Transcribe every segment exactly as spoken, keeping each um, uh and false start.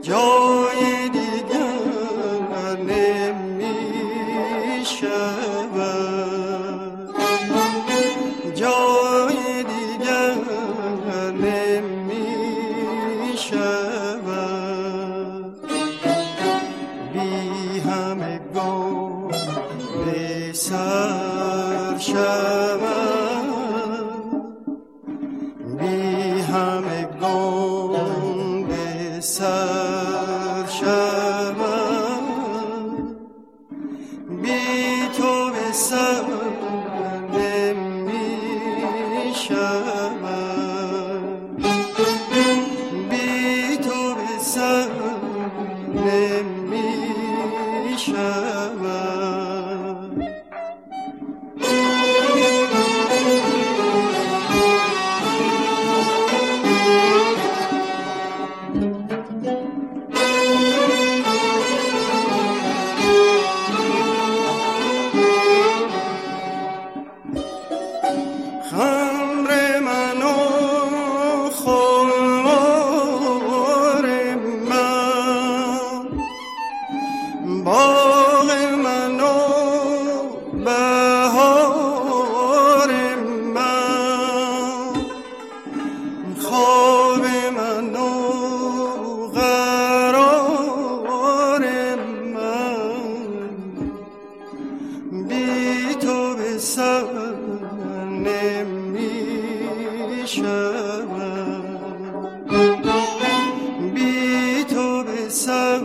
جای دیگر نمی شود، جای دیگر نمی شود، بی همگان به سر شود، بی همگان به سر شود، بی تو به سر نمی شود، بی تو به سر نمی شود. خمر من و خمار من، باغ من و بهار من، خواب من و قرار من، بی تو به سر نمی شود، بی تو به سر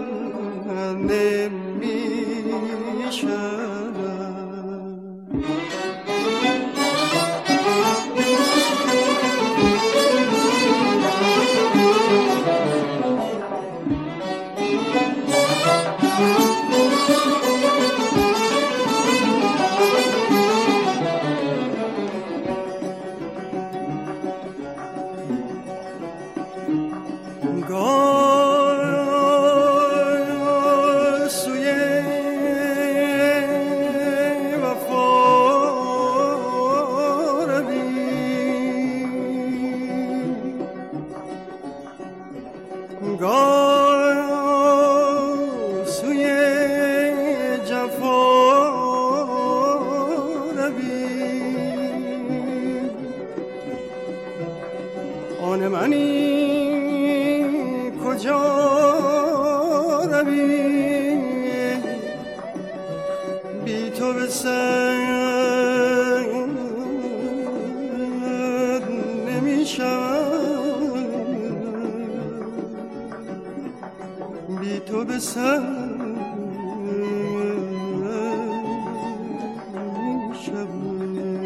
نمی شود. گاه سوی وفا روی، گاه سوی جفا روی، آن منی کجا روی، بی تو به سر نمی شود، بی تو به سر نمی شود.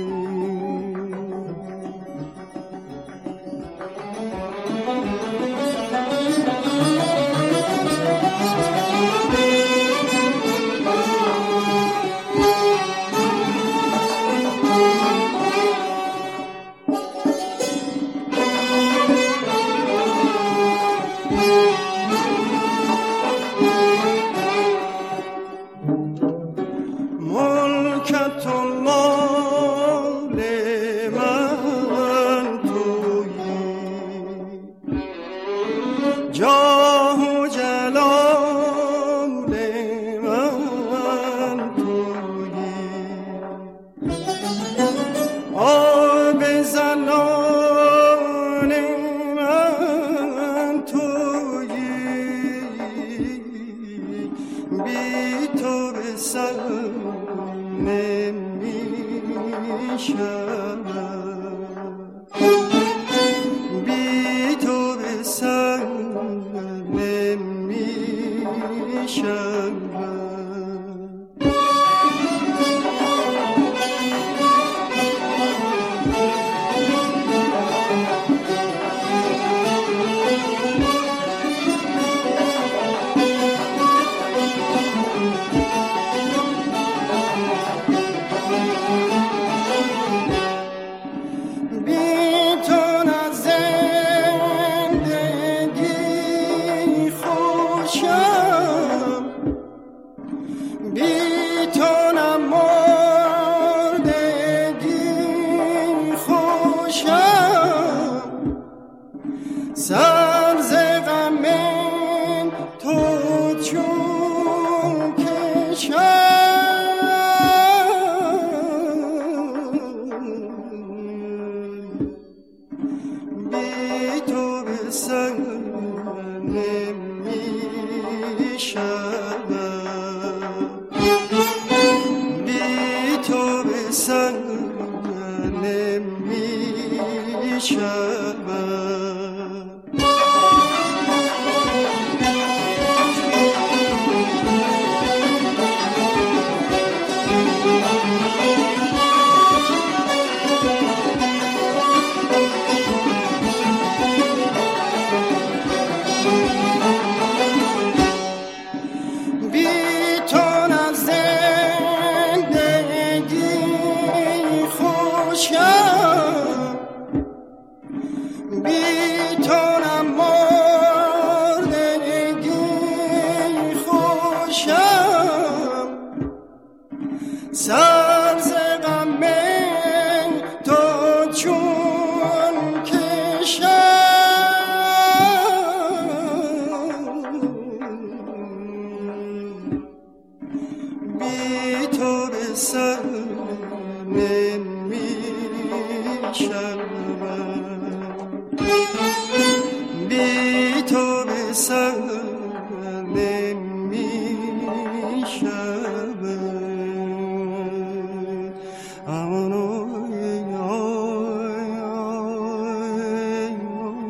ملکت و مال من تویی، جاه و جلال من تویی، آب زنان من تویی، بی تو به سر نمی شود، بی تو به سر نمی شود. سر ز غم به سر نمی شود، بی تو به سر نمی شود.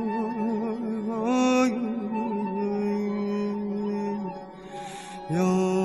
Yo